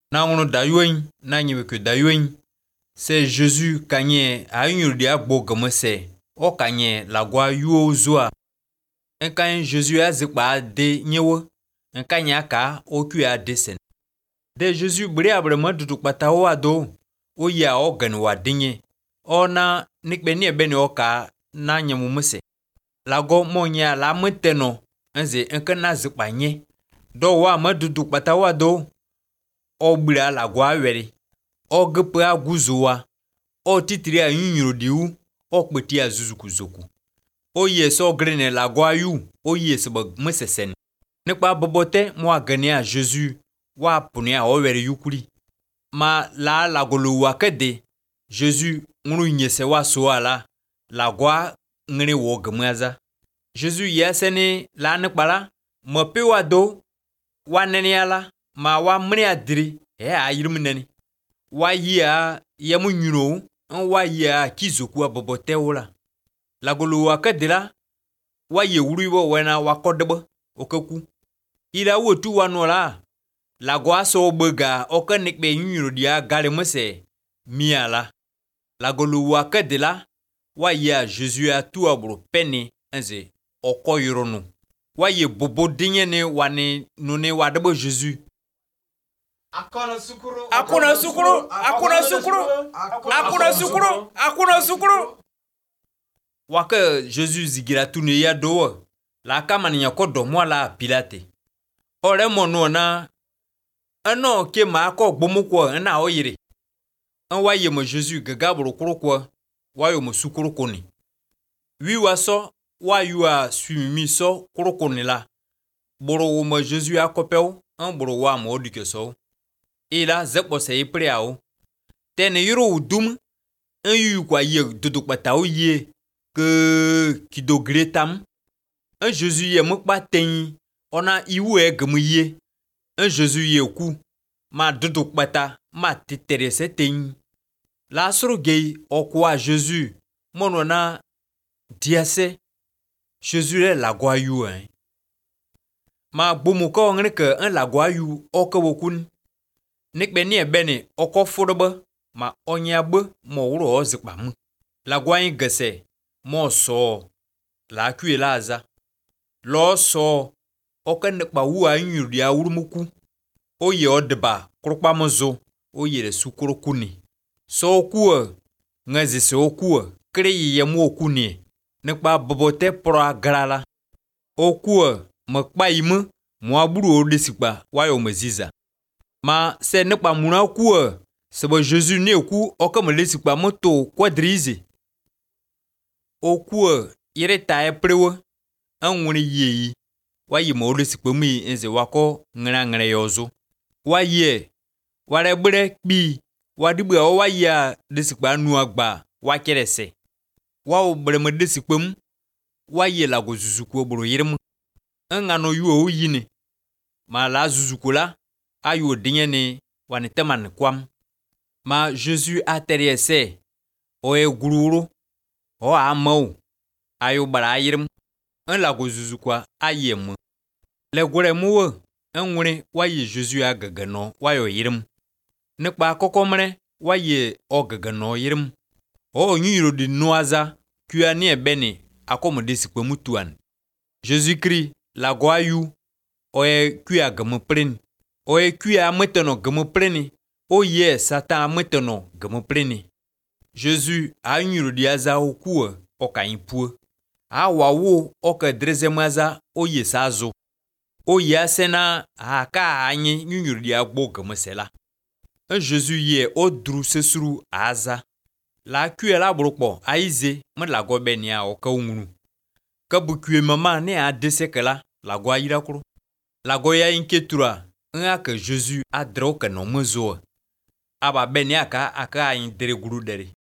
Na ngono dayouin, na nyewe que dayouin, c'est Jésus kanye a une dia bogame se, o kanye la gwa yuo zoa. En kanye Jésus a zikba de nyewe, en kanye aka o ku a desen. De Jésus bri abrema duduk bata o ado, o ya o gan wa dinye. O na nikbe ni ebeni o ka na nyemu mese. La go monya la meteno, enze enke na zikba nye. Do wa ma duduk bata o ado. O bira la gwa weri. O gepe a guzowa. O titiri a yunyiro diu. O kpeti a zuzuku zoku. O ye so grene la gwa yu. O ye seba mesesen. Nekpa bobote mwa gane a Jésus. Wa puni a o weri yukuri. Ma la golo wakede. Jésus ngunu nyese wa soa la gwa ngene wo gemaza. Jésus yesene la nekpala. Mope wa do. Wa nene ala. Ma wa mne adiri, a yirmneni. Wa ya yamu nyuno, wa ya kizoku a bobote ola. La golo wakadela, wa ye wuribo wena wakodebe, okaku. Ila wotu wanola, la gwa so bega, oka nekbe nyuno dia gale mese, miala. La golo wakadela, wa ya Jésus a tu abro pene, enze, oko yorono. Wa ye bobo dinyene wane nune wadebo Jésus. Hakuna sukuru. Waka Jésus zigira tune ya doa. La kama ni yako domo la Pilate. Ore mono na ano ke ma ko gbomu ko na oyire. An waye mo Jésus gagabro krokwa. Wayo mo sukuru koni. Wi waso wayu a suimi so krokoni la. Boro mo Jésus akopeo an boro wa mo odike so. Ila zekbo se ipreao. Tene yuro udum. En yu kwa ye duduk batao ye. Ke kidogre tam. En Jésus ye mokba ten. Ona iwu e gemu ye. En Jésus ye ku. Ma duduk bata. Ma titerese ten. La soro gei okwa Jésus. Monona diase. Jésus le lagwa yu hein. Ma bomuko ngreke en lagwa yu oke wokun. Nekbe ni ebene oko furbe ma onyabe mo wuro ozikpam. La gwayin gese mo so la kue la aza. Lo so oka nekpa wu a nyuri a wurumuku. Oye odeba krokpa mozo oye le sukuru kuni. So kuwa ngazi se okuwa kreye yemu okuni. Nekpa bobote pro agrala. Okuwa mekpa ime mo aburu odesikpa wayo meziza. Ma se nekpa muna kuwa sebe Jésus ne ku oka melesikpa moto quadrize. O kuwa yere tae prewe anwune yeyi. Wa ye mo lesikpa mi enze wako ngana yozo. Wa ye ware bere kpi wadibu wa ya lesikpa nu agba wa kerese. Wa obere me lesikpam wa ye la go zuzuku oboro yirem. Ngano yu o yine. Ma la zuzuku la ayo dinyene wane teman kwam. Ma Jésus a teriese. O e gururu. O a mau. Ayo bara ayirem. En la go zuzukwa ayem. Le gore muwe. En wune waye Jésus a gagano wayo yirem. Nekpa kokomre waye o gagano yirem. O nyiro di noaza. Kua ni ebene akomo desikwe mutuan. Jésus Christ la go ayu. O e kua gamo pren. O e kuya meteno gemo preni. O ye satan meteno gemo preni. Jésus a nyuru diaza okuwa oka impue. A wawo oka drezemaza o ye sazo. O ye asena aka anye nyuru diagbo gemo sela. En Jésus ye o dru sesuru aza. La kuya la brokpo aize me la gobe ni a oka ungunu. Kabu kuye mama ne a desekela la go ayira kuro. La goya inketura. Que Jésus a drogué no mezo. Aba beniaka aka indere guru dere.